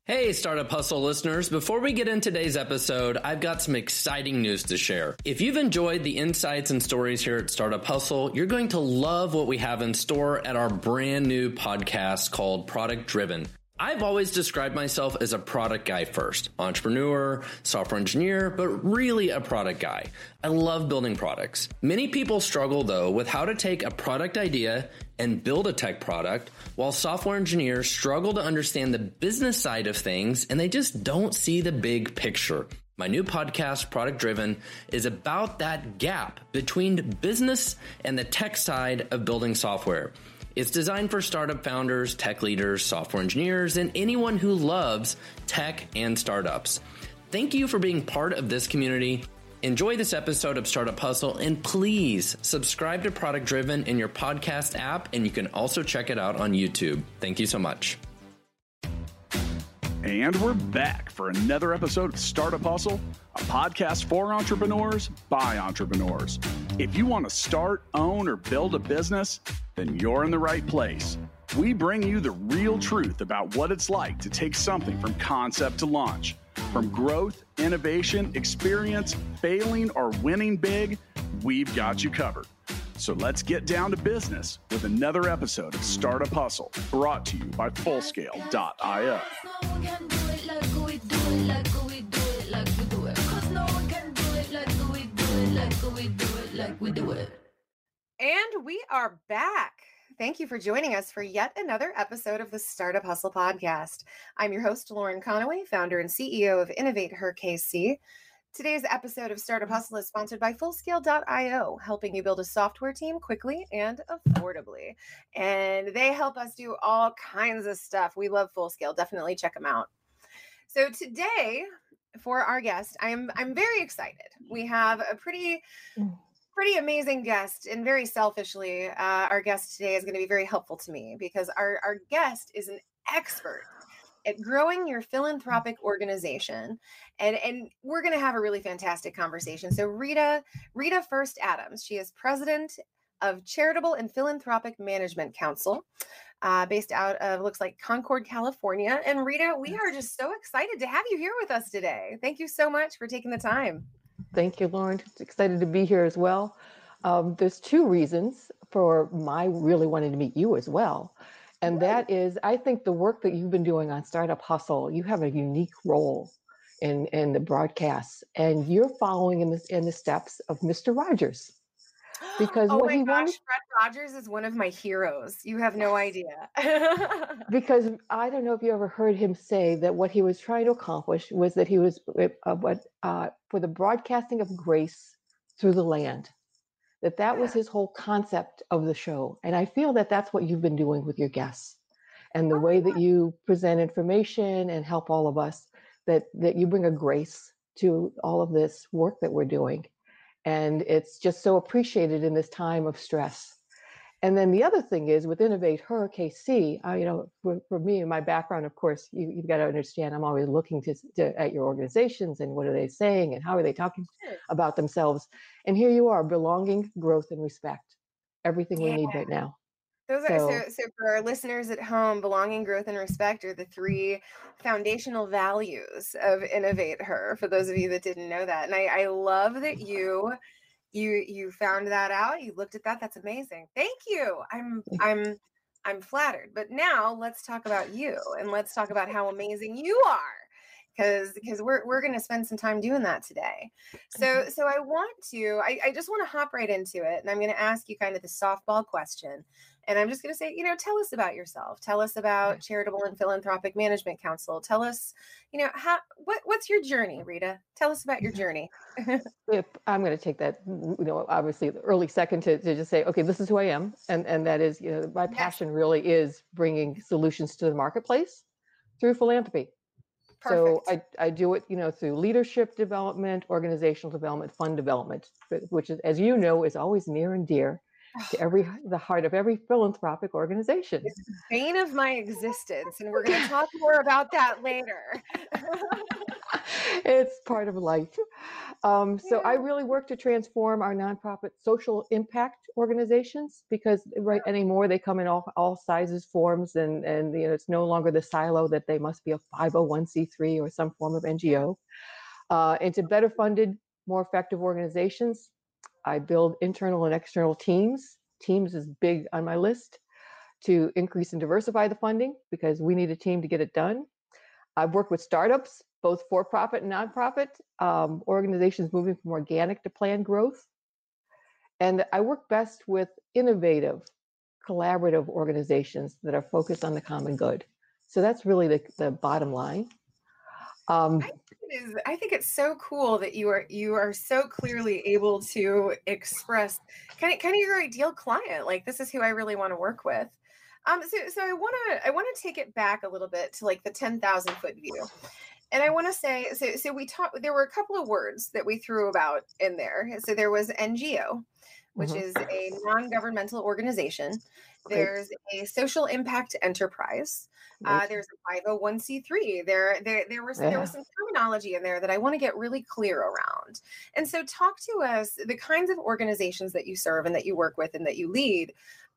Hey, Startup Hustle listeners. Before we get into today's episode, I've got some exciting news to share. If you've enjoyed the insights and stories here at Startup Hustle, you're going to love what we have in store at our brand new podcast called Product Driven. I've always described myself as a product guy first, entrepreneur, software engineer, but really a product guy. I love building products. Many people struggle though with how to take a product idea and build a tech product, while software engineers struggle to understand the business side of things and they just don't see the big picture. My new podcast, Product Driven, is about that gap between business and the tech side of building software. It's designed for startup founders, tech leaders, software engineers, and anyone who loves tech and startups. Thank you for being part of this community. Enjoy this episode of Startup Hustle, and please subscribe to Product Driven in your podcast app, and you can also check it out on YouTube. Thank you so much. And we're back for another episode of Startup Hustle, a podcast for entrepreneurs by entrepreneurs. If you want to start, own, or build a business, then you're in the right place. We bring you the real truth about what it's like to take something from concept to launch. From growth, innovation, experience, failing, or winning big, we've got you covered. So let's get down to business with another episode of Startup Hustle, brought to you by Fullscale.io. And we are back. Thank you for joining us for yet another episode of the Startup Hustle podcast. I'm your host, Lauren Conaway, founder and CEO of Innovate Her KC. Today's episode of Startup Hustle is sponsored by Fullscale.io, helping you build a software team quickly and affordably. And they help us do all kinds of stuff. We love Fullscale. Definitely check them out. So today, for our guest, I'm very excited. We have a pretty amazing guest, and very selfishly, our guest today is going to be very helpful to me because our guest is an expert at growing your philanthropic organization. And we're going to have a really fantastic conversation. So Rita First Adams, she is president of Charitable and Philanthropic Management Council, based out of, looks like Concord, California. And Rita, we are just so excited to have you here with us today. Thank you so much for taking the time. Thank you, Lauren. Excited to be here as well. There's two reasons for my really wanting to meet you as well. And that is, I think the work that you've been doing on Startup Hustle, you have a unique role in the broadcasts, and you're following in the steps of Mr. Rogers. Because Fred Rogers is one of my heroes. You have no idea. Because I don't know if you ever heard him say that what he was trying to accomplish was that he was for the broadcasting of grace through the land. That was his whole concept of the show. And I feel that that's what you've been doing with your guests and the way that you present information and help all of us, that you bring a grace to all of this work that we're doing. And it's just so appreciated in this time of stress. And then the other thing is with Innovate Her KC, for me and my background, of course, you've got to understand, I'm always looking at your organizations and what are they saying and how are they talking about themselves. And here you are, belonging, growth, and respect. Everything we need right now. Those are so for our listeners at home, belonging, growth, and respect are the three foundational values of Innovate Her, for those of you that didn't know that. And I love that you found that out. You looked at that. That's amazing. Thank you. I'm flattered. But now let's talk about you, and let's talk about how amazing you are. Because we're going to spend some time doing that today. So I just want to hop right into it, and I'm going to ask you kind of the softball question, and I'm just going to say, tell us about yourself. Tell us about Charitable and Philanthropic Management Council. Tell us, what's your journey, Rita? Tell us about your journey. If I'm going to take that, obviously the early second to just say, okay, this is who I am, and that is, my passion really is bringing solutions to the marketplace through philanthropy. Perfect. So I do it, through leadership development, organizational development, fund development, which is, as you know, is always near and dear to the heart of every philanthropic organization. It's the bane of my existence, and we're going to talk more about that later. It's part of life. So I really work to transform our nonprofit social impact organizations, because anymore they come in all sizes, forms, and it's no longer the silo that they must be a 501c3 or some form of NGO. Into better funded, more effective organizations. I build internal and external teams. Teams is big on my list, to increase and diversify the funding, because we need a team to get it done. I've worked with startups, both for-profit and nonprofit, organizations moving from organic to planned growth. And I work best with innovative, collaborative organizations that are focused on the common good. So that's really the bottom line. I think it's so cool that you are so clearly able to express kind of your ideal client. Like, this is who I really want to work with. So I want to take it back a little bit to like the 10,000 foot view. And I want to say, so we talked, there were a couple of words that we threw about in there. So there was NGO, which is a non-governmental organization. There's a social impact enterprise. There's a 501c3. There was some terminology in there that I want to get really clear around. And so talk to us, the kinds of organizations that you serve and that you work with and that you lead.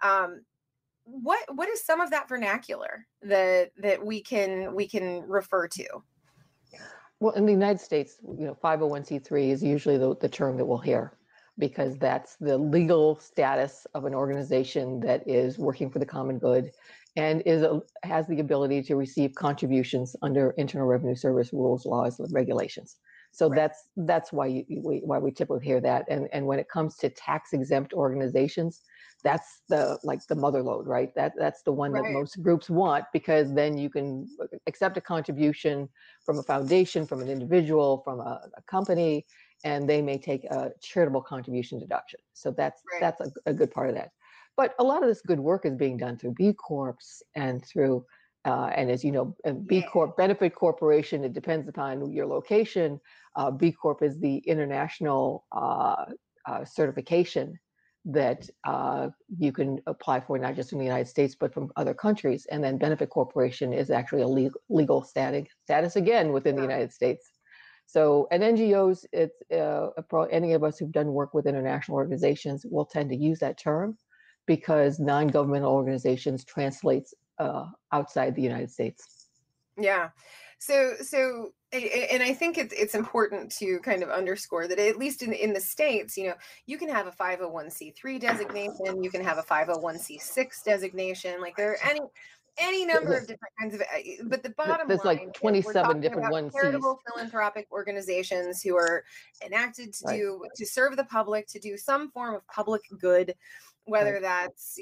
What is some of that vernacular that we can refer to? Well, in the United States, 501c3 is usually the term that we'll hear, because that's the legal status of an organization that is working for the common good and has the ability to receive contributions under Internal Revenue Service rules, laws, and regulations. So that's why we typically hear that. And when it comes to tax exempt organizations, that's the mother lode, right? That's the one that most groups want, because then you can accept a contribution from a foundation, from an individual, from a company, and they may take a charitable contribution deduction. So that's a good part of that. But a lot of this good work is being done through B Corps and through, and as you know, B Corp, benefit corporation, it depends upon your location. B Corp is the international certification that you can apply for, not just in the United States, but from other countries. And then benefit corporation is actually a legal status again within the United States. So at NGOs, it's any of us who've done work with international organizations will tend to use that term, because non-governmental organizations translates outside the United States. Yeah. So, and I think it's important to kind of underscore that, at least in the States, you can have a 501c3 designation, you can have a 501c6 designation. Like, there are any number of different kinds of, but the bottom there's line, like 27 different ones. Charitable philanthropic organizations who are enacted to serve the public, to do some form of public good, whether that's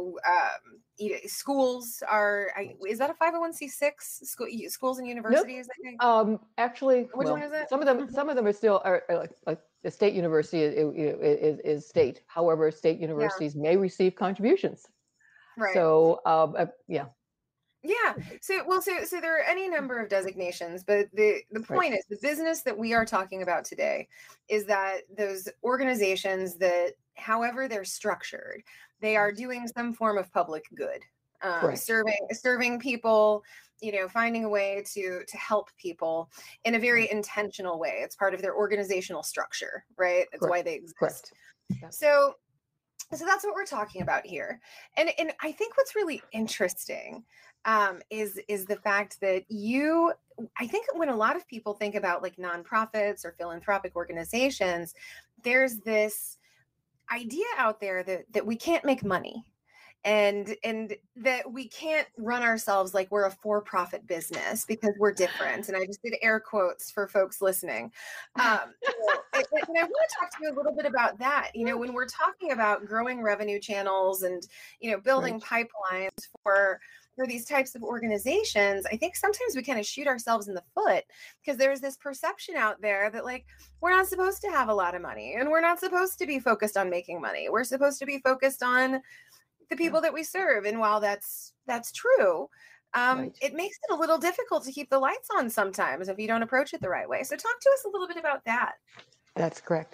schools are. Is that a 501c6? Schools and universities? Nope. Actually, which one is it? Some of them are still like the state university is state. However, state universities may receive contributions. Right. So Yeah. So there are any number of designations, but the point is, the business that we are talking about today is that those organizations that, however they're structured, they are doing some form of public good, serving people, finding a way to help people in a very intentional way. It's part of their organizational structure, right? That's why they exist. Correct. Yeah. So that's what we're talking about here. And I think what's really interesting is the fact that I think when a lot of people think about like nonprofits or philanthropic organizations, there's this idea out there that we can't make money, and that we can't run ourselves like we're a for-profit business because we're different. And I just did air quotes for folks listening. And I want to talk to you a little bit about that. When we're talking about growing revenue channels and, building pipelines for these types of organizations, I think sometimes we kind of shoot ourselves in the foot, because there's this perception out there that, like, we're not supposed to have a lot of money, and we're not supposed to be focused on making money. We're supposed to be focused on the people that we serve. And while that's true, it makes it a little difficult to keep the lights on sometimes if you don't approach it the right way. So talk to us a little bit about that. That's correct.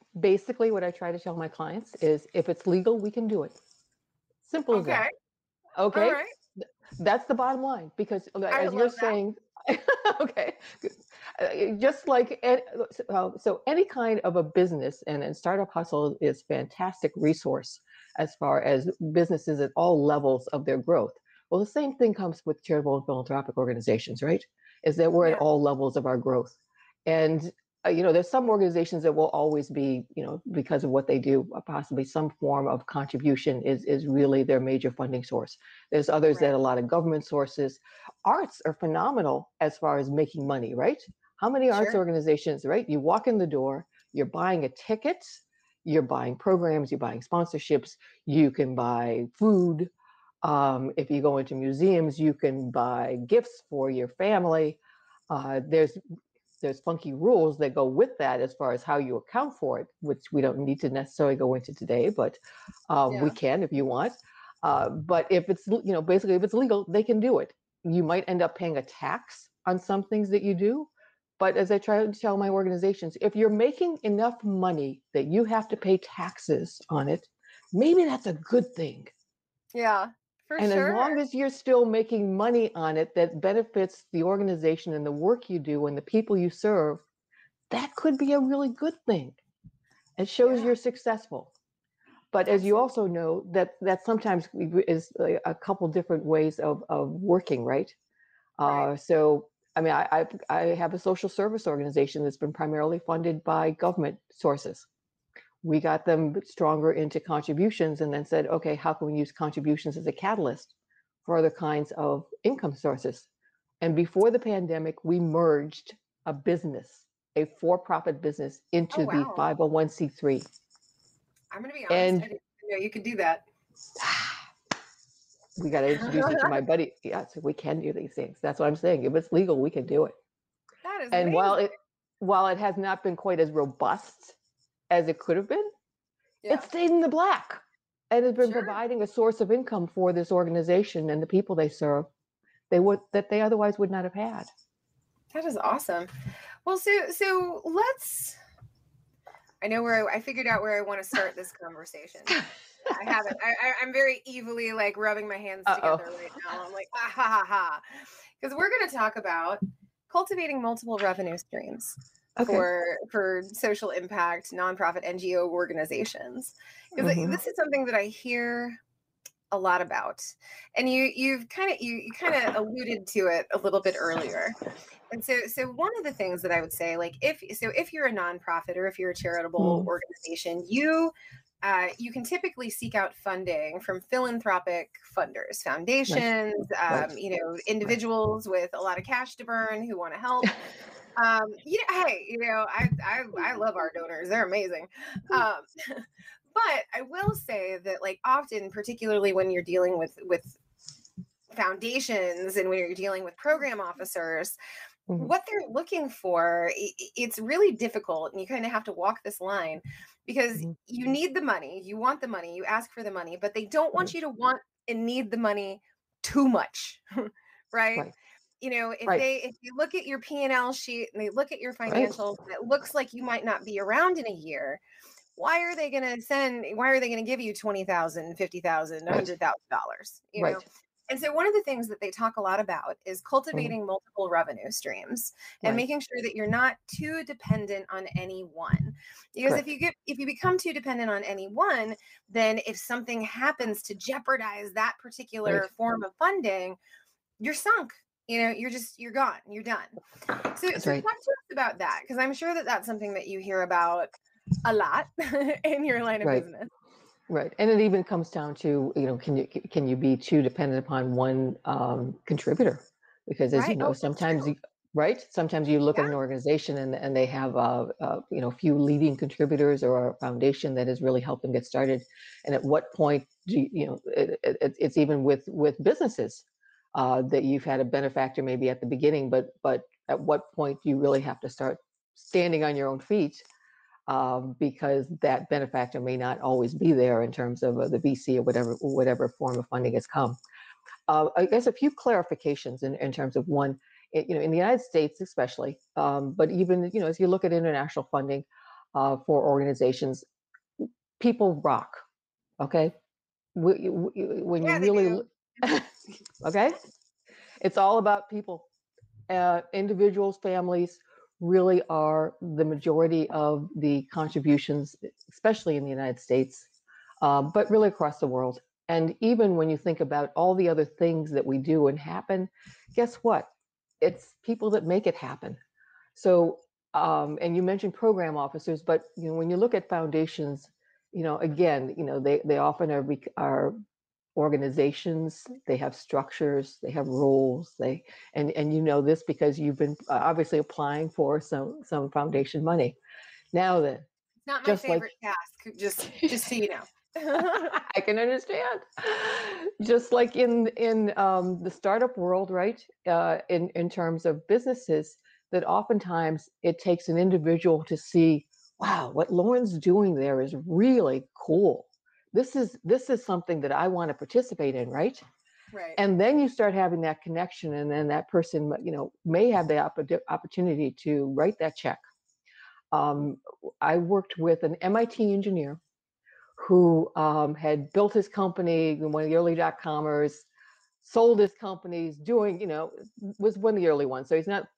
Basically, what I try to tell my clients is if it's legal, we can do it. Simple as Okay. that. All Okay. right. That's the bottom line, because I as you're love that. saying, okay, just like, so any kind of a business, and Startup Hustle is fantastic resource as far as businesses at all levels of their growth. Well, the same thing comes with charitable and philanthropic organizations, right? Is that we're at Yeah. all levels of our growth. And there's some organizations that will always be, because of what they do, possibly some form of contribution is really their major funding source. There's others Right. that a lot of government sources. Arts are phenomenal as far as making money, right? How many arts Sure. organizations, right? You walk in the door, you're buying a ticket, you're buying programs, you're buying sponsorships, you can buy food. If you go into museums, you can buy gifts for your family. There's funky rules that go with that as far as how you account for it, which we don't need to necessarily go into today, but we Yeah. can if you want. But if it's, basically if it's legal, they can do it. You might end up paying a tax on some things that you do. But as I try to tell my organizations, if you're making enough money that you have to pay taxes on it, maybe that's a good thing. Yeah, for And as sure. long as you're still making money on it that benefits the organization and the work you do and the people you serve, that could be a really good thing. It shows Yeah. you're successful. But as you also know, that sometimes is a couple different ways of working, right? Right. So, I mean, I have a social service organization that's been primarily funded by government sources. We got them stronger into contributions and then said, okay, how can we use contributions as a catalyst for other kinds of income sources? And before the pandemic, we merged a business, a for-profit business, Oh, into the wow. 501c3. I'm going to be honest. And I didn't know you could do that. we got to introduce you to my buddy. Yeah, so we can do these things. That's what I'm saying. If it's legal, we can do it. That is And amazing. while it has not been quite as robust as it could have been, Yeah. it stayed in the black and has been Sure. providing a source of income for this organization and the people they serve that they otherwise would not have had. That is awesome. Well, so let's. I know I figured out where I want to start this conversation. I haven't. I'm very evilly like rubbing my hands together right now. I'm like, ah, ha ha ha, because we're going to talk about cultivating multiple revenue streams for social impact nonprofit NGO organizations. Because this is something that I hear a lot about, and you kind of alluded to it a little bit earlier. And so one of the things that I would say, like if you're a nonprofit or if you're a charitable organization, you can typically seek out funding from philanthropic funders, foundations, individuals with a lot of cash to burn who want to help. I love our donors; they're amazing. But I will say that, like, often, particularly when you're dealing with foundations and when you're dealing with program officers, what they're looking for, it's really difficult, and you kind of have to walk this line because you need the money, you want the money, you ask for the money, but they don't want you to want and need the money too much, right? If you look at your P&L sheet and they look at your financials, and it looks like you might not be around in a year. Why are they going to give you $20,000, $50,000, $100,000? You know? And so one of the things that they talk a lot about is cultivating multiple revenue streams and making sure that you're not too dependent on any one. Because if you become too dependent on any one, then if something happens to jeopardize that particular form of funding, you're sunk. You're gone. You're done. So talk to us about that, because I'm sure that that's something that you hear about a lot in your line of business. Right. And it even comes down to, can you be too dependent upon one contributor? Because as you know, sometimes you look at an organization and they have a few leading contributors or a foundation that has really helped them get started. And at what point it's even with businesses that you've had a benefactor maybe at the beginning, but at what point do you really have to start standing on your own feet? Because that benefactor may not always be there in terms of the VC or whatever form of funding has come. I guess a few clarifications in terms of one, in the United States especially, but even as you look at international funding, for organizations. People rock, okay? When you Yeah, they really, do. okay? It's all about people. Individuals, families really are the majority of the contributions, especially in the United States, but really across the world. And even when you think about all the other things that we do and happen, guess what? It's people that make it happen. So, and you mentioned program officers, but when you look at foundations, again, they often are organizations. They have structures, they have rules. And you know this because you've been obviously applying for some foundation money. Now then, It's not my just like favorite task, just so you know. I can understand. Just like in the startup world, right? In terms of businesses, that oftentimes it takes an individual to see, wow, what Lauren's doing there is really cool. This is something that I want to participate in, right? Right. And then you start having that connection, and then that person, may have the opportunity to write that check. I worked with an MIT engineer who had built his company, one of the early .comers, sold his companies, was one of the early ones. So he's not,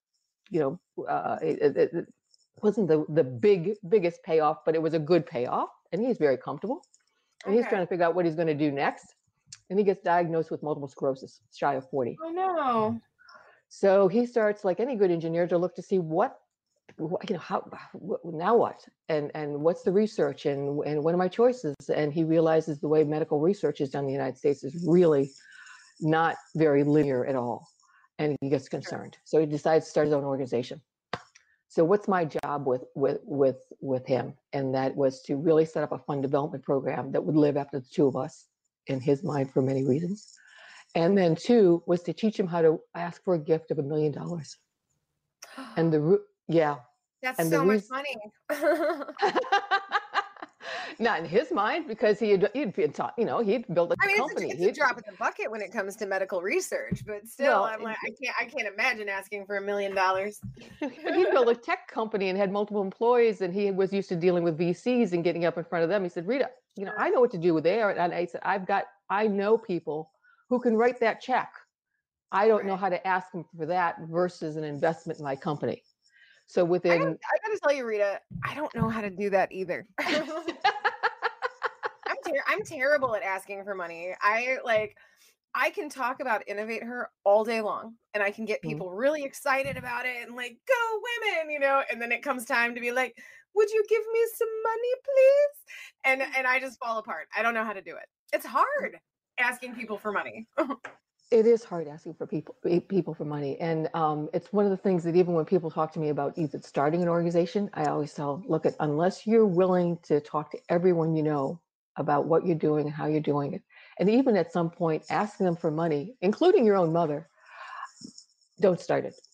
it wasn't the biggest payoff, but it was a good payoff, and he's very comfortable. And he's trying to figure out what he's going to do next. And he gets diagnosed with multiple sclerosis, shy of 40. Oh no. So he starts, like any good engineer, to look to see how now what, and what's the research, and what are my choices. And he realizes the way medical research is done in the United States is really not very linear at all, and he gets concerned. So he decides to start his own organization. So what's my job with him? And that was to really set up a fund development program that would live after the two of us, in his mind, for many reasons. And then two was to teach him how to ask for a gift of $1 million. And yeah. That's and so much money. Not in his mind, because he'd been taught, he'd built a company. It's a drop in the bucket when it comes to medical research, but still, I'm like, I can't imagine asking for $1 million. But he built a tech company and had multiple employees, and he was used to dealing with VCs and getting up in front of them. He said, Rita, I know what to do with there. And I said, I know people who can write that check. I don't know how to ask them for that versus an investment in my company. So I gotta tell you, Rita, I don't know how to do that either. I'm terrible at asking for money. I can talk about Innovate Her all day long, and I can get people really excited about it and like, go women, and then it comes time to be like, would you give me some money, please? And I just fall apart. I don't know how to do it. It's hard asking people for money. It is hard asking for people for money. And it's one of the things that even when people talk to me about either starting an organization, I always tell, look, unless you're willing to talk to everyone you know about what you're doing and how you're doing it, and even at some point asking them for money, including your own mother, don't start it.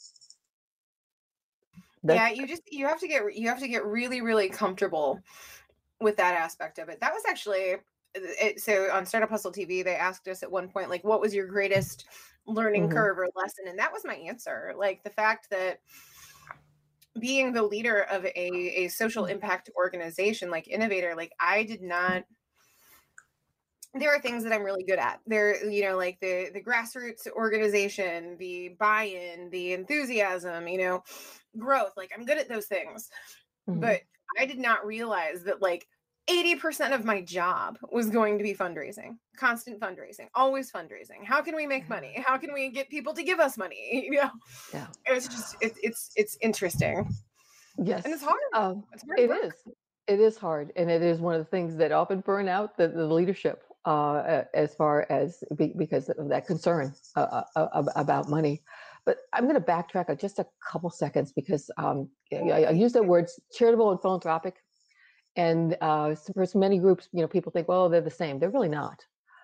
You have to get really, really comfortable with that aspect of it. That was actually so on Startup Hustle TV, they asked us at one point, like, what was your greatest learning curve or lesson? And that was my answer. Like, the fact that being the leader of a social impact organization like Innovator, like, I did not. There are things that I'm really good at. There, like the grassroots organization, the buy-in, the enthusiasm, growth. Like, I'm good at those things. But I did not realize that, like, 80% of my job was going to be fundraising, constant fundraising, always fundraising. How can we make money? How can we get people to give us money? Yeah. It's just, it's interesting. Yes. And it's hard. It is hard. And it is one of the things that often burn out the leadership as far as because of that concern about money. But I'm going to backtrack just a couple seconds because I use that word charitable and philanthropic. And for many groups, people think, well, they're the same. They're really not.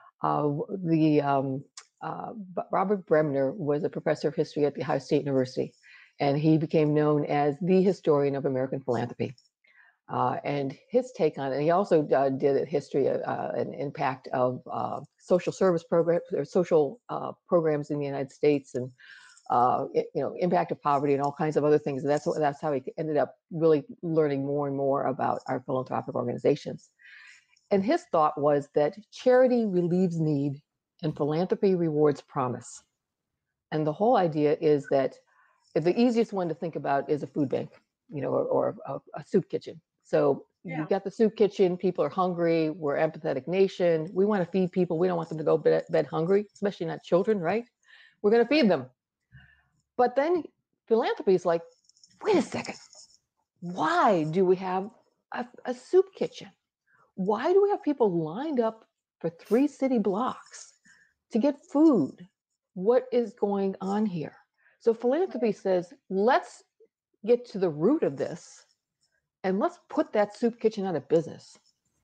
Robert Bremner was a professor of history at the Ohio State University, and he became known as the historian of American philanthropy. And his take on it, and he also did a history and impact of social service programs or social programs in the United States, and impact of poverty and all kinds of other things. And that's how he ended up really learning more and more about our philanthropic organizations. And his thought was that charity relieves need and philanthropy rewards promise. And the whole idea is that the easiest one to think about is a food bank, or a soup kitchen. So you've got the soup kitchen, people are hungry, we're an empathetic nation, we want to feed people, we don't want them to go bed hungry, especially not children, right? We're going to feed them. But then philanthropy is like, wait a second, why do we have a soup kitchen? Why do we have people lined up for 3 city blocks to get food? What is going on here? So philanthropy says, let's get to the root of this and let's put that soup kitchen out of business.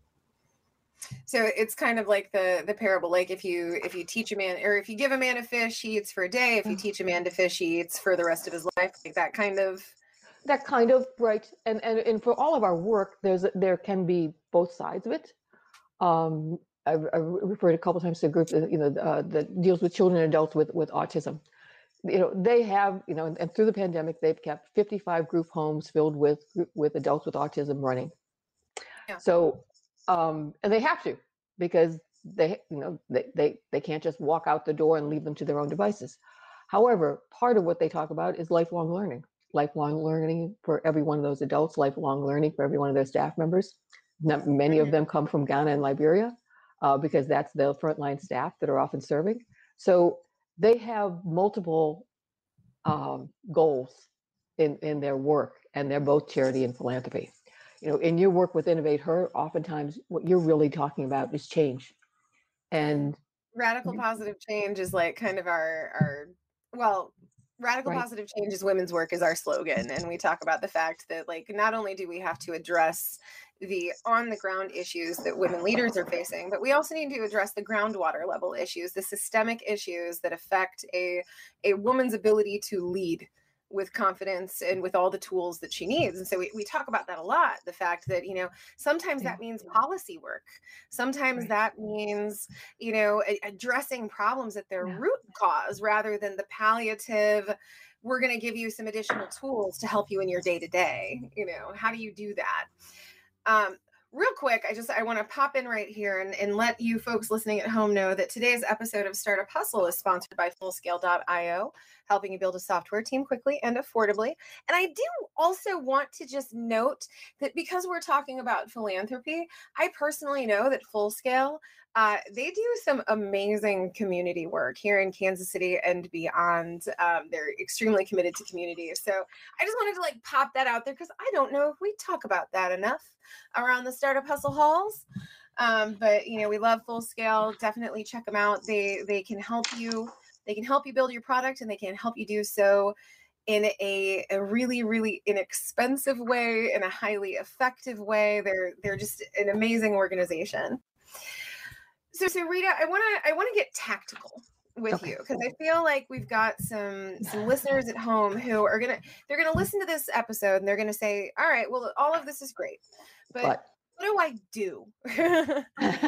So it's kind of like the parable, like if you teach a man, or if you give a man a fish, he eats for a day. If you teach a man to fish, he eats for the rest of his life. Like that kind of right. And for all of our work, there can be both sides of it. I've referred a couple of times to a group that deals with children and adults with autism. They have, and through the pandemic, they've kept 55 group homes filled with adults with autism running. Yeah. So, and they have to, because they can't just walk out the door and leave them to their own devices. However, part of what they talk about is lifelong learning for every one of those adults, lifelong learning for every one of their staff members. Many of them come from Ghana and Liberia, because that's the frontline staff that are often serving. So they have multiple goals in their work, and they're both charity and philanthropy. In your work with Innovate Her, oftentimes what you're really talking about is change. And radical positive change is like kind of our radical positive change is women's work is our slogan. And we talk about the fact that, like, not only do we have to address the on the ground issues that women leaders are facing, but we also need to address the groundwater level issues, the systemic issues that affect a woman's ability to lead with confidence and with all the tools that she needs. And so we talk about that a lot. The fact that, sometimes that means policy work. Sometimes that means, addressing problems at their root cause rather than the palliative, we're going to give you some additional tools to help you in your day to day. How do you do that? Real quick, I want to pop in right here and let you folks listening at home know that today's episode of Startup Hustle is sponsored by Fullscale.io, helping you build a software team quickly and affordably. And I do also want to just note that because we're talking about philanthropy, I personally know that Fullscale, they do some amazing community work here in Kansas City and beyond. They're extremely committed to community. So I just wanted to pop that out there, because I don't know if we talk about that enough around the Startup Hustle halls. But we love Fullscale. Definitely check them out. They can help you. They can help you build your product, and they can help you do so in a really, really inexpensive way, in a highly effective way. They're just an amazing organization. So Rita, I want to get tactical with you, because I feel like we've got some listeners at home who are they're gonna listen to this episode and they're gonna say, all right, well, all of this is great, but what do I do? And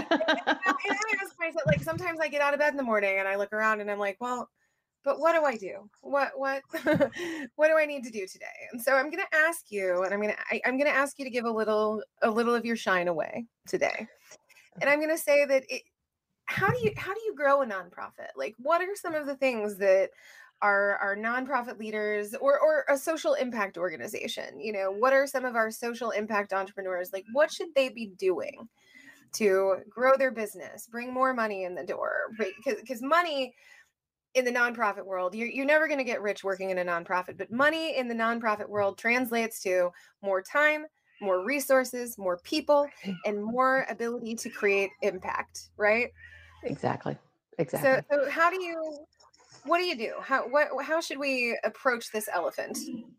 I ask myself, sometimes I get out of bed in the morning and I look around and I'm like, well, but what do I do? What what do I need to do today? And so I'm going to ask you, and I'm going to ask you to give a little of your shine away today. And I'm going to say that how do you grow a nonprofit? What are some of the things that our nonprofit leaders or a social impact organization, what are some of our social impact entrepreneurs, what should they be doing to grow their business, bring more money in the door? Because money in the nonprofit world, you're never going to get rich working in a nonprofit, but money in the nonprofit world translates to more time, more resources, more people, and more ability to create impact, right? Exactly. So what do you do? How should we approach this elephant?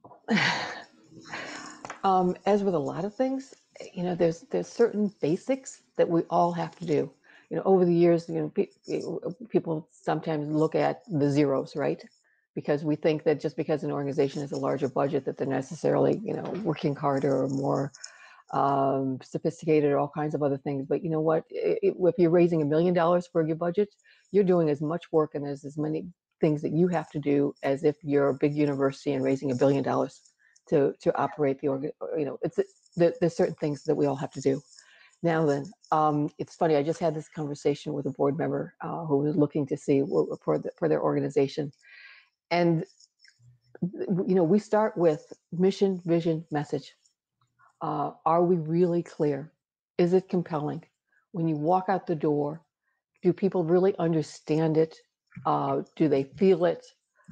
As with a lot of things, there's certain basics that we all have to do. Over the years, people sometimes look at the zeros, right? Because we think that just because an organization has a larger budget, that they're necessarily, working harder or more sophisticated or all kinds of other things. But you know what? If you're raising $1 million for your budget, you're doing as much work and there's as many things that you have to do as if you're a big university and raising $1 billion to operate the organ. There's certain things that we all have to do. Now then, it's funny. I just had this conversation with a board member who was looking to see for their organization, and we start with mission, vision, message. Are we really clear? Is it compelling? When you walk out the door, do people really understand it? Do they feel it?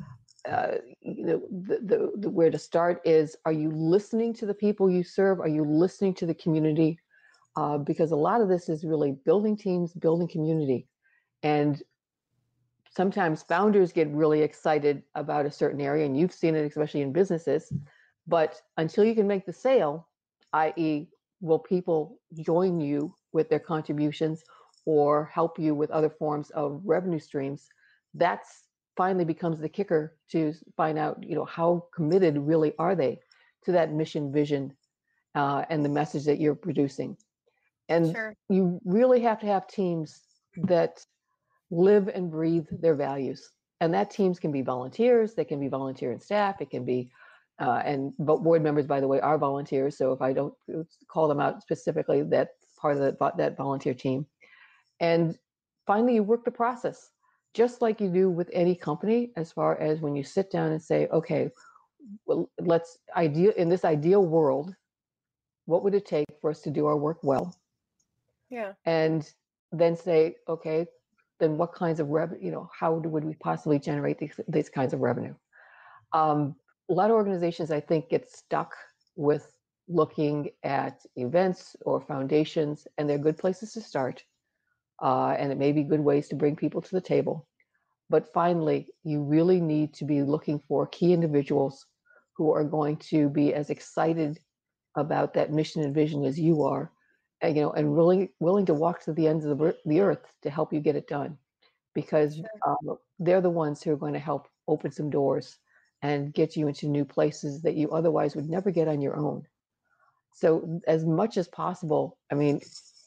Where to start is: are you listening to the people you serve? Are you listening to the community? Because a lot of this is really building teams, building community. And sometimes founders get really excited about a certain area, and you've seen it, especially in businesses. But until you can make the sale, i.e., will people join you with their contributions or help you with other forms of revenue streams? That's finally becomes the kicker to find out, how committed really are they to that mission, vision, and the message that you're producing. And Sure. you really have to have teams that live and breathe their values. And that teams can be volunteers, they can be volunteer and staff, it can be, but board members, by the way, are volunteers. So if I don't call them out specifically, that's part of that volunteer team. And finally, you work the process, just like you do with any company, as far as when you sit down and say, okay, well, in this ideal world, what would it take for us to do our work well? Yeah. And then say, okay, then what kinds of revenue, would we possibly generate these kinds of revenue? A lot of organizations, I think, get stuck with looking at events or foundations, and they're good places to start. And it may be good ways to bring people to the table. But finally, you really need to be looking for key individuals who are going to be as excited about that mission and vision as you are, and really willing to walk to the ends of the earth to help you get it done, because they're the ones who are going to help open some doors and get you into new places that you otherwise would never get on your own. So as much as possible, I mean,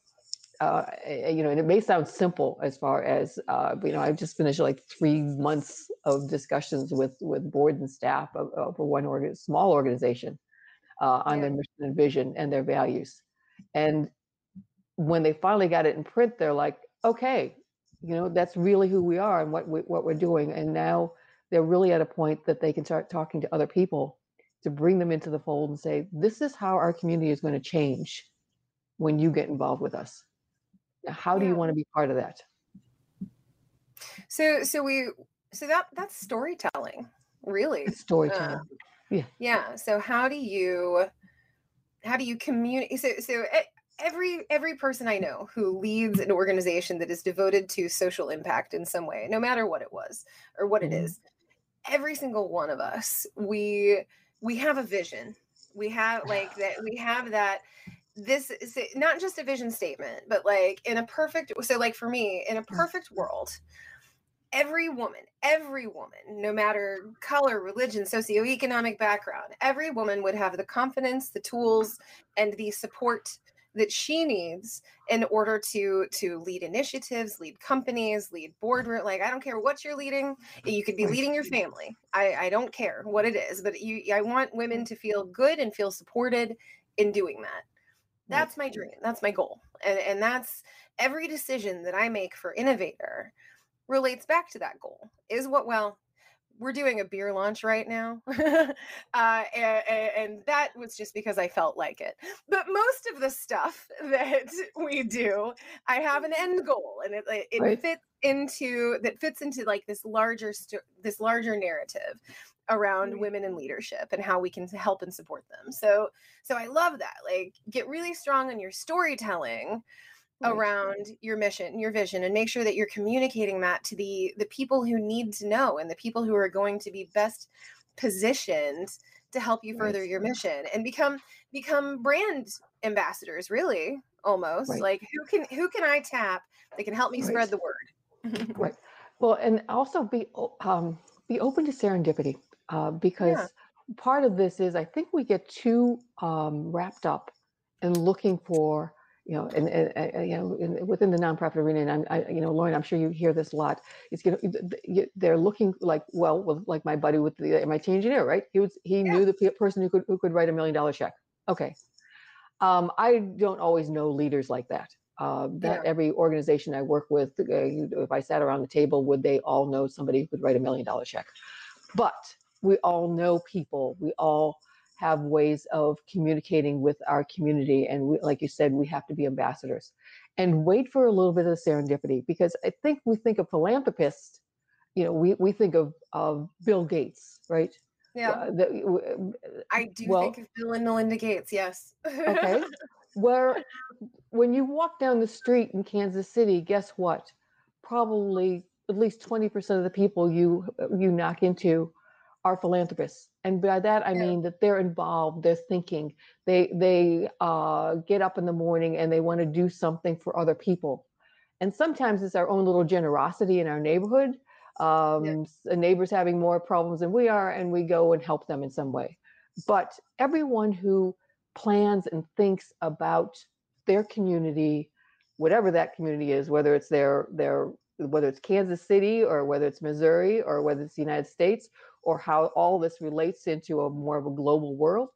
and it may sound simple as far as, I've just finished like 3 months of discussions with board and staff of one small organization on their mission and vision and their values. And when they finally got it in print, they're like, okay, that's really who we are and what we're doing. And now they're really at a point that they can start talking to other people to bring them into the fold and say, this is how our community is going to change when you get involved with us. How do you want to be part of that? So that's storytelling, really. It's storytelling. Yeah. So how do you communicate? So every person I know who leads an organization that is devoted to social impact in some way, no matter what it was or what it is, every single one of us, we have a vision. We have that. This is not just a vision statement, but for me, in a perfect world, every woman, no matter color, religion, socioeconomic background, every woman would have the confidence, the tools, and the support that she needs in order to lead initiatives, lead companies, lead boardroom. Like, I don't care what you're leading. You could be leading your family. I don't care what it is, but I want women to feel good and feel supported in doing that. That's my dream. That's my goal. And that's every decision that I make for Innovator relates back to that goal. We're doing a beer launch right now. And that was just because I felt like it. But most of the stuff that we do, I have an end goal, and it fits into like this larger narrative around women in leadership and how we can help and support them. So I love that. Like, get really strong on your storytelling around your mission, your vision, and make sure that you're communicating that to the people who need to know and the people who are going to be best positioned to help you further your mission and become brand ambassadors, really, almost. Like, who can I tap that can help me spread the word? Right. Well, and also be open to serendipity, because part of this is, I think we get too wrapped up in looking for within the nonprofit arena, and Lauren, I'm sure you hear this a lot. It's they're looking like, like my buddy with the MIT engineer, right? He knew the person who could write $1 million check. Okay, I don't always know leaders like that. Every organization I work with, if I sat around the table, would they all know somebody who could write $1 million check? But we all know people. We all have ways of communicating with our community. And like you said, we have to be ambassadors and wait for a little bit of serendipity, because I think we think of philanthropists, we think of Bill Gates, right? Yeah. I do think of Bill and Melinda Gates. Yes. Okay. When you walk down the street in Kansas City, guess what? Probably at least 20% of the people you knock into are philanthropists. And by that, I mean that they're involved, they're thinking, they get up in the morning and they want to do something for other people. And sometimes it's our own little generosity in our neighborhood. A neighbor's having more problems than we are, and we go and help them in some way. But everyone who plans and thinks about their community, whatever that community is, whether it's whether it's Kansas City or whether it's Missouri or whether it's the United States, or how all this relates into a more of a global world,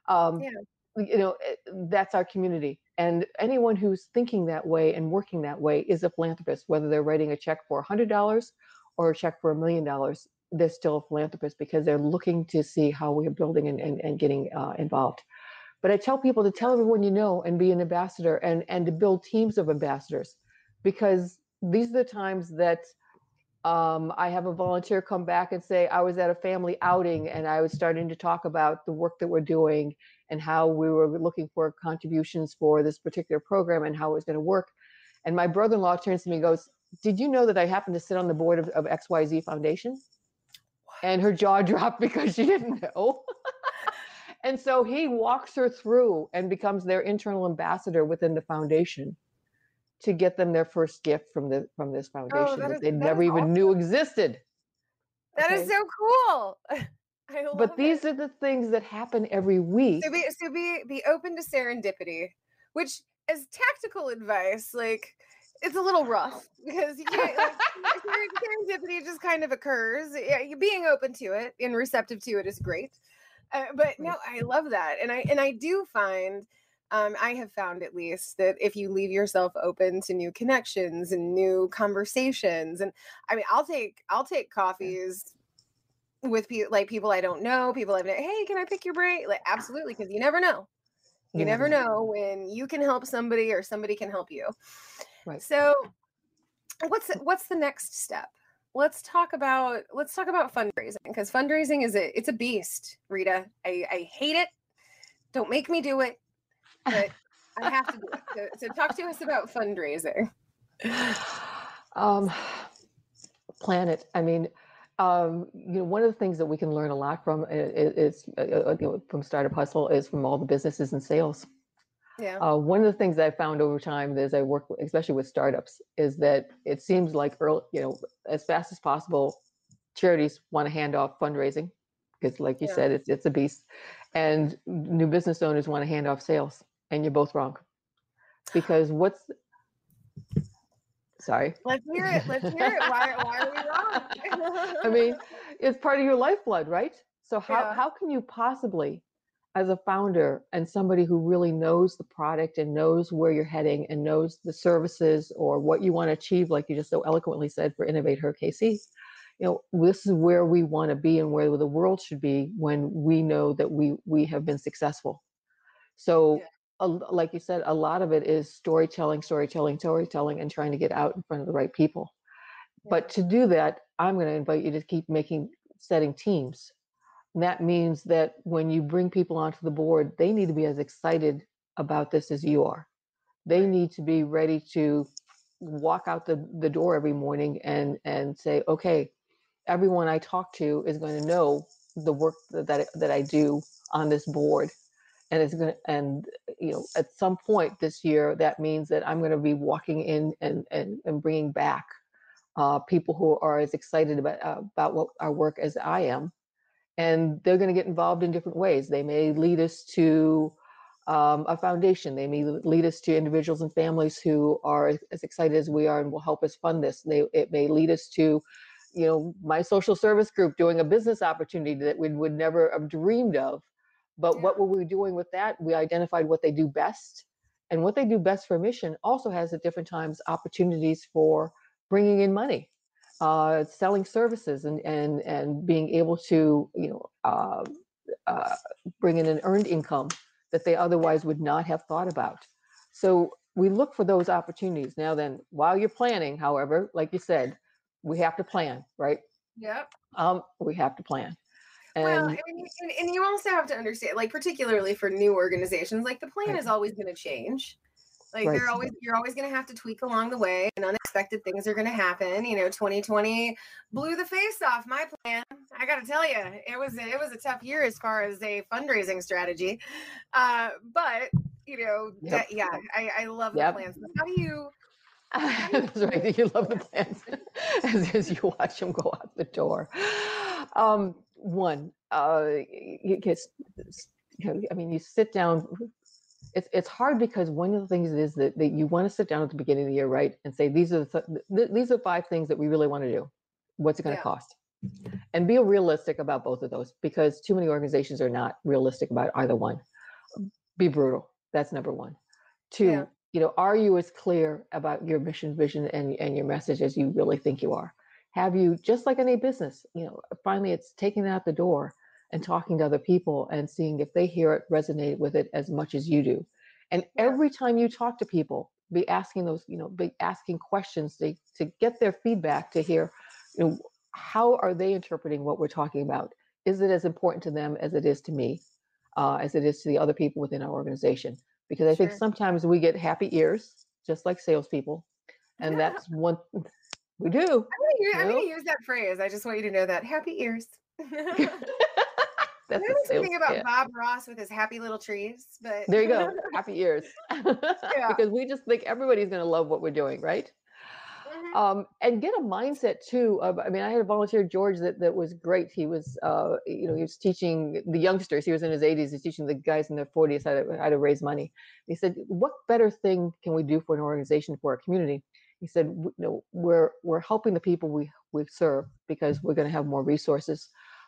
that's our community. And anyone who's thinking that way and working that way is a philanthropist, whether they're writing a check for $100 or a check for $1 million. They're still a philanthropist because they're looking to see how we're building and getting involved. But I tell people to tell everyone and be an ambassador, and to build teams of ambassadors, because these are the times that I have a volunteer come back and say, I was at a family outing and I was starting to talk about the work that we're doing and how we were looking for contributions for this particular program and how it was going to work. And my brother-in-law turns to me and goes, did you know that I happen to sit on the board of XYZ Foundation? And her jaw dropped because she didn't know. And so he walks her through and becomes their internal ambassador within the foundation to get them their first gift from this foundation that they never even knew existed. That is so cool. But these are the things that happen every week. So be open to serendipity, which, as tactical advice, like, it's a little rough because you can't, serendipity just kind of occurs. Yeah, being open to it and receptive to it is great. But no, I love that. And I do find, I have found at least, that if you leave yourself open to new connections and new conversations, and I mean, I'll take coffees with people I don't know, people I've known. Hey, can I pick your brain? Like, absolutely. Cause you never know. You never know when you can help somebody or somebody can help you. Right. So what's the next step? Let's talk about fundraising, because fundraising it's a beast, Rita. I hate it. Don't make me do it, but I have to do it. So talk to us about fundraising. Plan it. I mean, one of the things that we can learn a lot from is from Startup Hustle is from all the businesses and sales. Yeah. One of the things I found over time as I work, especially with startups, is that it seems like as fast as possible, charities want to hand off fundraising because, like you said, it's a beast, and new business owners want to hand off sales, and you're both wrong. Because Sorry. Let's hear it. Why are we wrong? I mean, it's part of your lifeblood, right? So how can you possibly, as a founder and somebody who really knows the product and knows where you're heading and knows the services or what you want to achieve, like you just so eloquently said for Innovate Her KC, this is where we want to be and where the world should be when we know that we have been successful. So like you said, a lot of it is storytelling, and trying to get out in front of the right people. Yeah. But to do that, I'm going to invite you to keep setting teams. And that means that when you bring people onto the board, they need to be as excited about this as you are. They need to be ready to walk out the door every morning and say, okay, everyone I talk to is going to know the work that I do on this board. And it's going to, and at some point this year, that means that I'm going to be walking in and bringing back people who are as excited about what our work as I am. And they're going to get involved in different ways. They may lead us to A foundation. They may lead us to individuals and families who are as excited as we are and will help us fund this. It may lead us to, my social service group doing a business opportunity that we would never have dreamed of. But what were we doing with that? We identified what they do best. And what they do best for mission also has at different times opportunities for bringing in money, selling services and being able to, bring in an earned income that they otherwise would not have thought about. So we look for those opportunities. Now then, while you're planning, however, like you said, we have to plan, right? Yep. We have to plan. Well, And I mean, and you also have to understand, like, particularly for new organizations, like the plan is always going to change. Like Right. you're always going to have to tweak along the way, and unexpected things are going to happen. 2020 blew the face off my plan. I got to tell you, it was a tough year as far as a fundraising strategy. But Yep. I love the Yep. plans. How do you? That's right. You love the plans as you watch them go out the door. You sit down. It's hard because one of the things is that you want to sit down at the beginning of the year, right, and say these are 5 things that we really want to do. What's it going to cost? And be realistic about both of those, because too many organizations are not realistic about either one. Be brutal. That's number 1. 2. Are you as clear about your mission, vision, and your message as you really think you are? Have you, just like any business, finally it's taking it out the door and talking to other people and seeing if they hear it, resonate with it as much as you do. And every time you talk to people, be asking questions to get their feedback, to hear, how are they interpreting what we're talking about? Is it as important to them as it is to me, as it is to the other people within our organization? Because I think sometimes we get happy ears, just like salespeople. And that's one we do. I'm going to use that phrase. I just want you to know that. Happy ears. That's something about Bob Ross with his happy little trees, but there you go. Happy ears. Because we just think everybody's going to love what we're doing, right? And get a mindset too of, I had a volunteer, George, that was great. He was, he was teaching the youngsters. He was in his 80s. He's teaching the guys in their 40s how to raise money. He said, what better thing can we do for an organization, for our community? He said, we're helping the people we serve because we're going to have more resources.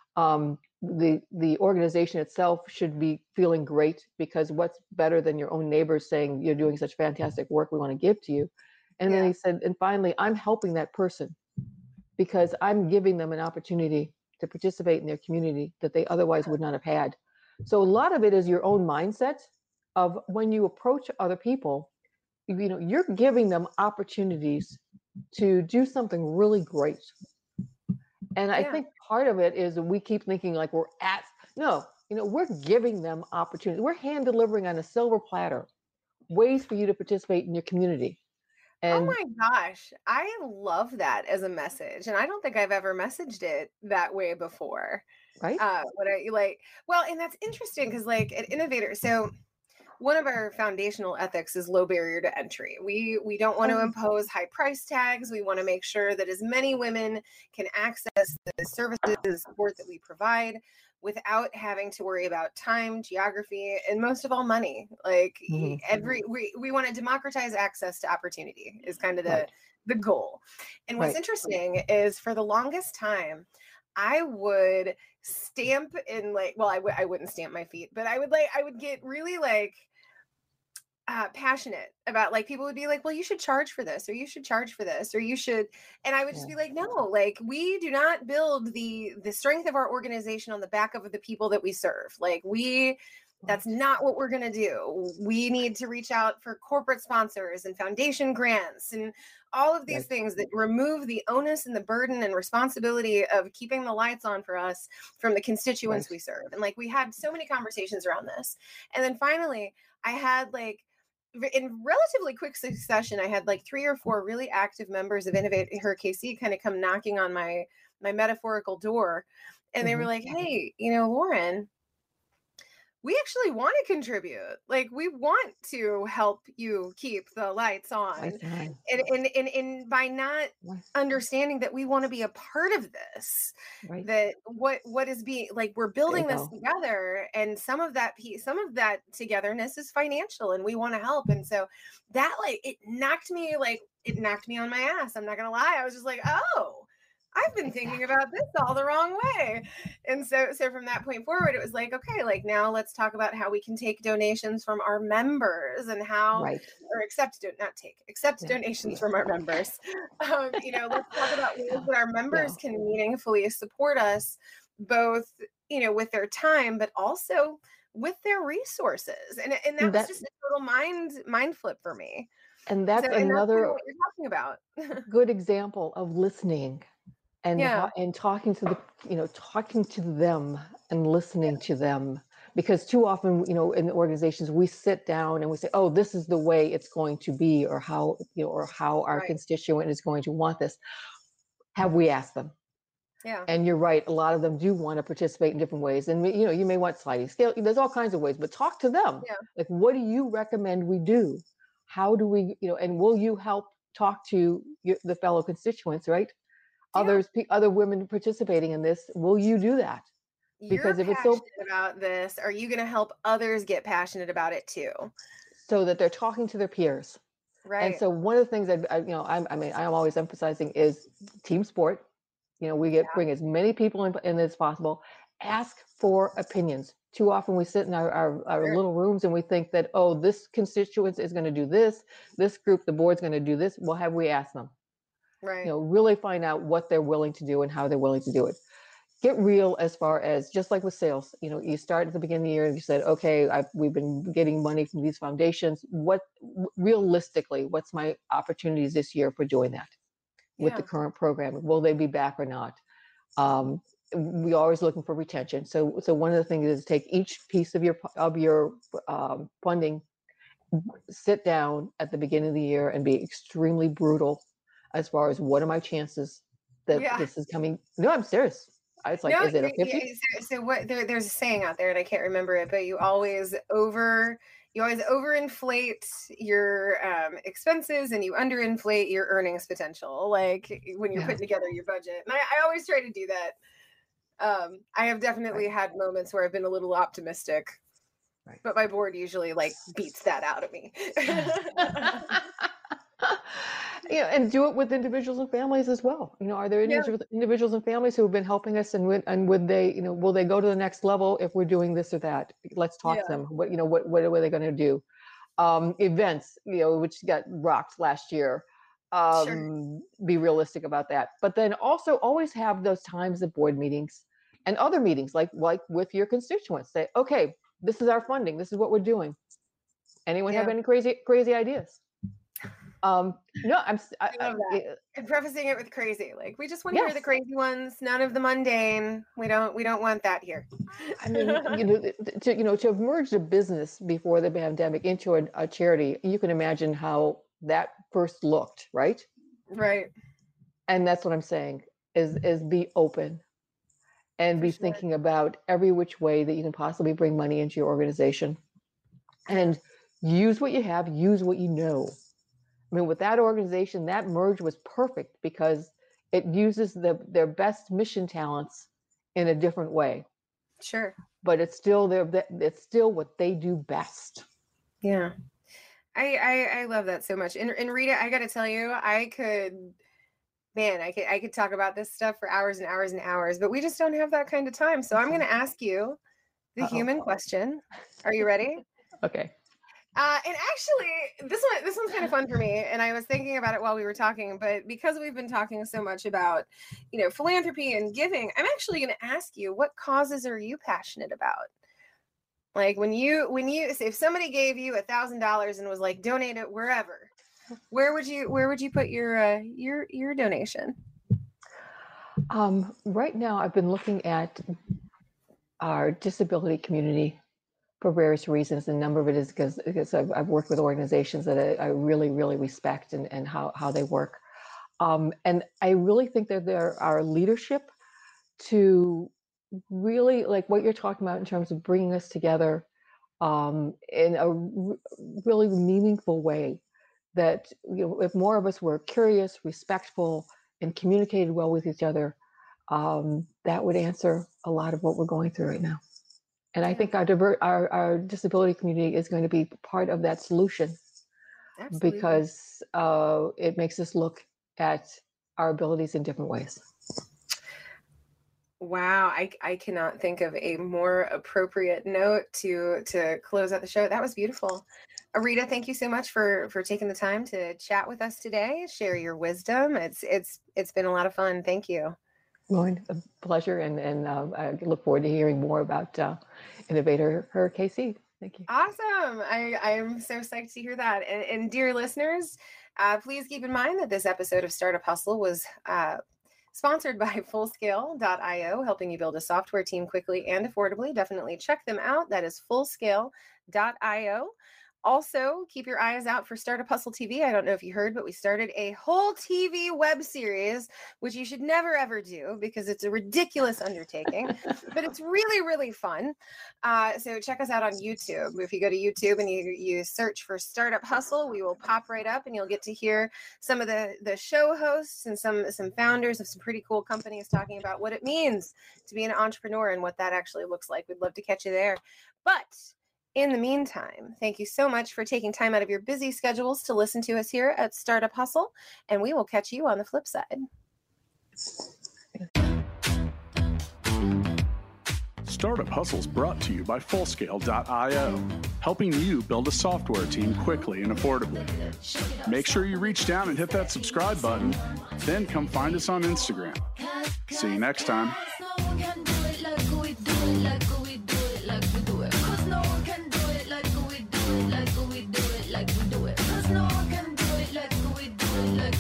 The organization itself should be feeling great, because what's better than your own neighbors saying you're doing such fantastic work, we want to give to you. And then he said, and finally, I'm helping that person because I'm giving them an opportunity to participate in their community that they otherwise would not have had. So a lot of it is your own mindset of when you approach other people, you're giving them opportunities to do something really great. And I think part of it is we keep thinking like we're giving them opportunities. We're hand delivering on a silver platter ways for you to participate in your community. And, oh my gosh, I love that as a message. And I don't think I've ever messaged it that way before. Right. And that's interesting because at Innovator, so one of our foundational ethics is low barrier to entry. We don't want to impose high price tags. We want to make sure that as many women can access the services and support that we provide without having to worry about time, geography, and most of all, money. We want to democratize access to opportunity is kind of the goal. And what's interesting is, for the longest time, I would stamp in I wouldn't stamp my feet, but I would get really passionate about people would be like, well, you should charge for this, or you should charge for this, or you should. And I would just be like, no, we do not build the strength of our organization on the back of the people that we serve. That's not what we're going to do. We need to reach out for corporate sponsors and foundation grants and all of these things that remove the onus and the burden and responsibility of keeping the lights on for us from the constituents we serve. And we had so many conversations around this. And then finally, I had in relatively quick succession, I had 3 or 4 really active members of Innovate Her KC kind of come knocking on my metaphorical door. And they were like, hey, Lauren, we actually want to contribute. Like, we want to help you keep the lights on. And by not understanding that we want to be a part of this, Right. that what is being, like, we're building this together, and some of that togetherness is financial, and we want to help. And so that, like, it knocked me on my ass. I'm not gonna lie. I was just like, oh, I've been thinking about this all the wrong way. And so from that point forward, it was like, okay, like, now let's talk about how we can take donations from our members, and how, or accept donations from our members. Let's talk about ways that our members can meaningfully support us, both, with their time, but also with their resources. And that was just a total mind flip for me. And that's another what you're talking about. good example of listening. And talking to talking to them and listening to them, because too often, in the organizations, we sit down and we say, oh, this is the way it's going to be, or how our constituent is going to want this. Have we asked them? Yeah. And you're right. A lot of them do want to participate in different ways. And, you may want sliding scale. There's all kinds of ways, but talk to them. Yeah. Like, what do you recommend we do? How do we, and will you help talk to the fellow constituents, right? Other women participating in this, will you do that? Because if it's so about this, are you going to help others get passionate about it too? So that they're talking to their peers. Right. And so one of the things that I'm always emphasizing is team sport. Bring as many people in as possible. Ask for opinions. Too often we sit in our little rooms and we think that, oh, this constituent is going to do this group, the board's going to do this. Well, have we asked them? Right. Really find out what they're willing to do and how they're willing to do it. Get real, as far as, just like with sales, you start at the beginning of the year and you said, okay, we've been getting money from these foundations. Realistically, what's my opportunities this year for doing that with the current program? Will they be back or not? We're always looking for retention. So one of the things is take each piece of your funding, sit down at the beginning of the year and be extremely brutal as far as, what are my chances that this is coming? No, I'm serious. It's like, is it a 50? So what? There's a saying out there, and I can't remember it, but you always overinflate your expenses, and you underinflate your earnings potential. Like, when you're putting together your budget, and I always try to do that. I have definitely had moments where I've been a little optimistic, but my board usually, like, beats that out of me. And do it with individuals and families as well. Are there individuals and families who have been helping us, and would they, will they go to the next level if we're doing this or that? Let's talk to them. What are they going to do? Events, which got rocked last year. Be realistic about that. But then also always have those times at board meetings and other meetings, like with your constituents. Say, okay, this is our funding. This is what we're doing. Anyone have any crazy ideas? No, I'm prefacing it with crazy. Like, we just want to hear the crazy ones, none of the mundane. We don't want that here. I mean, to merge a business before the pandemic into a charity, you can imagine how that first looked, right? Right. And that's what I'm saying is be open and be thinking about every which way that you can possibly bring money into your organization, and use what you have, use what you know. I mean, with that organization, that merge was perfect because it uses their best mission talents in a different way. Sure. But it's still what they do best. Yeah. I love that so much. And Rita, I got to tell you, I could talk about this stuff for hours and hours and hours, but we just don't have that kind of time. So I'm going to ask you the human question. Are you ready? Okay. And actually, this one's kind of fun for me, and I was thinking about it while we were talking. But because we've been talking so much about, philanthropy and giving, I'm actually going to ask you, what causes are you passionate about? Like, when you if somebody gave you $1,000 and was like, donate it wherever, where would you put your donation? Right now, I've been looking at our disability community for various reasons. A number of it is because I've worked with organizations that I really, really respect and how they work. And I really think that there are leadership to really, like what you're talking about in terms of bringing us together in a really meaningful way. That if more of us were curious, respectful, and communicated well with each other, that would answer a lot of what we're going through right now. And I think our disability community is going to be part of that solution. Absolutely. Because it makes us look at our abilities in different ways. Wow, I cannot think of a more appropriate note to close out the show. That was beautiful. Arita, thank you so much for taking the time to chat with us today, share your wisdom. It's been a lot of fun. Thank you. Lauren, a pleasure, and I look forward to hearing more about Innovate Her KC. Thank you. Awesome. I am so psyched to hear that. And dear listeners, please keep in mind that this episode of Startup Hustle was sponsored by Fullscale.io, helping you build a software team quickly and affordably. Definitely check them out. That is Fullscale.io. Also, keep your eyes out for Startup Hustle TV. I don't know if you heard, but we started a whole TV web series, which you should never, ever do because it's a ridiculous undertaking, but it's really, really fun. So check us out on YouTube. If you go to YouTube and you search for Startup Hustle, we will pop right up and you'll get to hear some of the show hosts and some founders of some pretty cool companies talking about what it means to be an entrepreneur and what that actually looks like. We'd love to catch you there. But in the meantime, thank you so much for taking time out of your busy schedules to listen to us here at Startup Hustle, and we will catch you on the flip side. Startup Hustle is brought to you by Fullscale.io, helping you build a software team quickly and affordably. Make sure you reach down and hit that subscribe button, then come find us on Instagram. See you next time.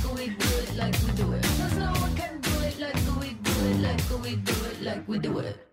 We do it.